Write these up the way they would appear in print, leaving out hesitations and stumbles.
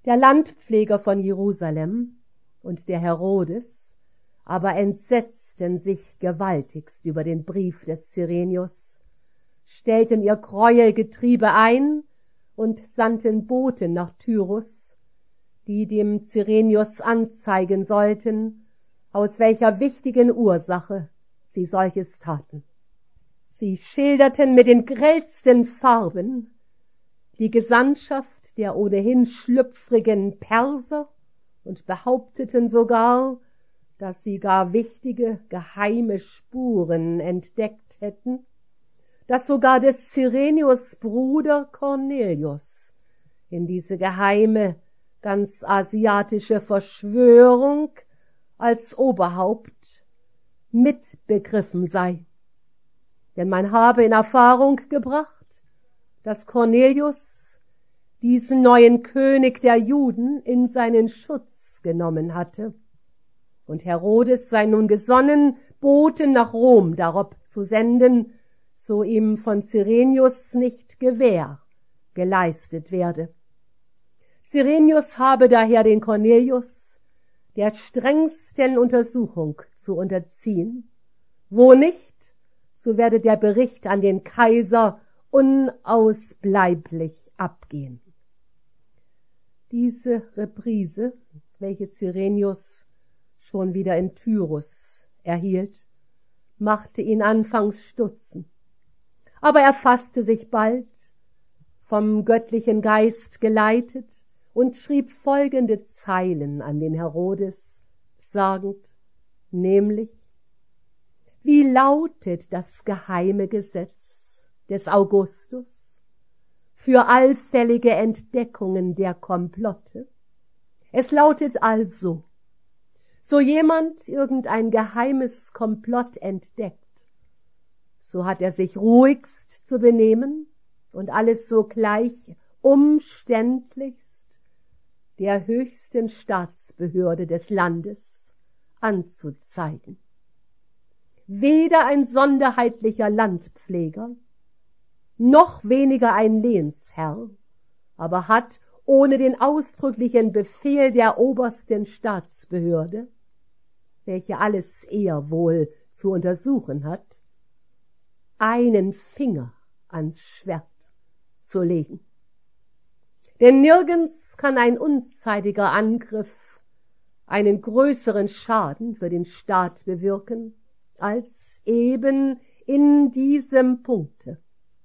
Der Landpfleger von Jerusalem und der Herodes aber entsetzten sich gewaltigst über den Brief des Cyrenius, stellten ihr Gräuelgetriebe ein und sandten Boten nach Tyrus, die dem Cyrenius anzeigen sollten, aus welcher wichtigen Ursache sie solches taten. Sie schilderten mit den grellsten Farben die Gesandtschaft der ohnehin schlüpfrigen Perser und behaupteten sogar, dass sie gar wichtige, geheime Spuren entdeckt hätten, dass sogar des Cyrenius Bruder Cornelius in diese geheime, ganz asiatische Verschwörung als Oberhaupt mitbegriffen sei. Denn man habe in Erfahrung gebracht, dass Cornelius diesen neuen König der Juden in seinen Schutz genommen hatte. Und Herodes sei nun gesonnen, Boten nach Rom darob zu senden, so ihm von Cyrenius nicht Gewähr geleistet werde. Cyrenius habe daher den Cornelius der strengsten Untersuchung zu unterziehen. Wo nicht, so werde der Bericht an den Kaiser unausbleiblich abgehen. Diese Reprise, welche Cyrenius schon wieder in Tyrus erhielt, machte ihn anfangs stutzen. Aber er fasste sich bald, vom göttlichen Geist geleitet, und schrieb folgende Zeilen an den Herodes, sagend, nämlich: Wie lautet das geheime Gesetz des Augustus für allfällige Entdeckungen der Komplotte? Es lautet also: So jemand irgendein geheimes Komplott entdeckt, so hat er sich ruhigst zu benehmen und alles sogleich umständlichst der höchsten Staatsbehörde des Landes anzuzeigen. Weder ein sonderheitlicher Landpfleger, noch weniger ein Lehnsherr, aber hat ohne den ausdrücklichen Befehl der obersten Staatsbehörde, welche alles eher wohl zu untersuchen hat, einen Finger ans Schwert zu legen. Denn nirgends kann ein unzeitiger Angriff einen größeren Schaden für den Staat bewirken, als eben in diesem Punkte,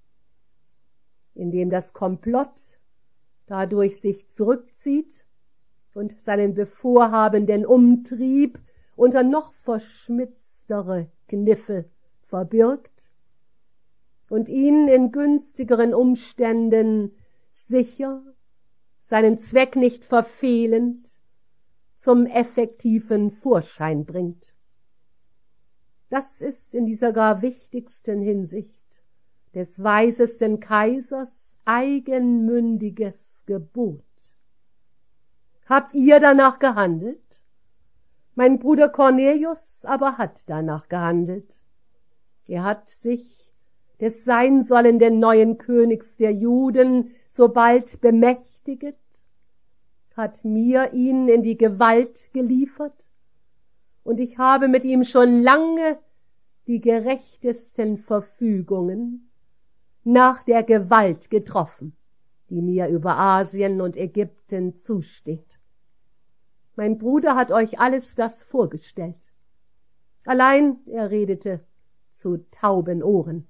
in dem das Komplott dadurch sich zurückzieht und seinen bevorhabenden Umtrieb unter noch verschmitztere Kniffe verbirgt und ihn in günstigeren Umständen sicher, seinen Zweck nicht verfehlend, zum effektiven Vorschein bringt. Das ist in dieser gar wichtigsten Hinsicht des weisesten Kaisers eigenmündiges Gebot. Habt ihr danach gehandelt? Mein Bruder Cornelius aber hat danach gehandelt. Er hat sich des sein sollenden neuen Königs der Juden sobald bemächtiget, hat mir ihn in die Gewalt geliefert, und ich habe mit ihm schon lange die gerechtesten Verfügungen nach der Gewalt getroffen, die mir über Asien und Ägypten zusteht. Mein Bruder hat euch alles das vorgestellt. Allein er redete zu tauben Ohren.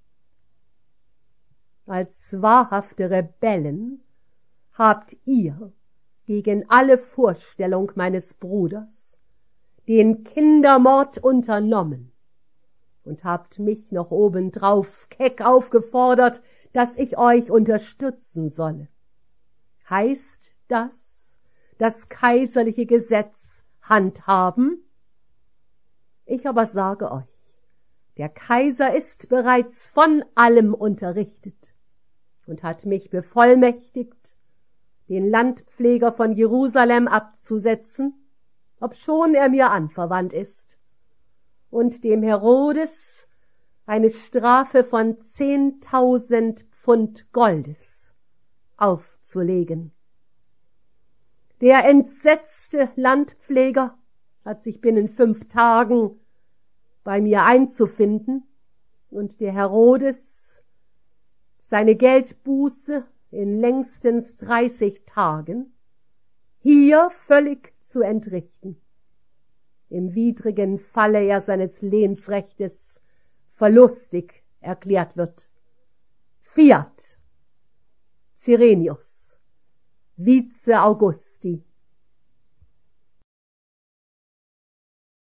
Als wahrhafte Rebellen habt ihr gegen alle Vorstellung meines Bruders den Kindermord unternommen und habt mich noch obendrauf keck aufgefordert, dass ich euch unterstützen solle. Heißt das kaiserliche Gesetz handhaben? Ich aber sage euch, der Kaiser ist bereits von allem unterrichtet und hat mich bevollmächtigt, den Landpfleger von Jerusalem abzusetzen, obschon er mir anverwandt ist, und dem Herodes eine Strafe von 10.000 Pfund Goldes aufzulegen. Der entsetzte Landpfleger hat sich binnen 5 Tagen bei mir einzufinden und der Herodes seine Geldbuße in längstens 30 Tagen hier völlig zu entrichten. Im widrigen Falle er seines Lehnsrechtes verlustig erklärt wird. Fiat Cyrenius, Vice Augusti.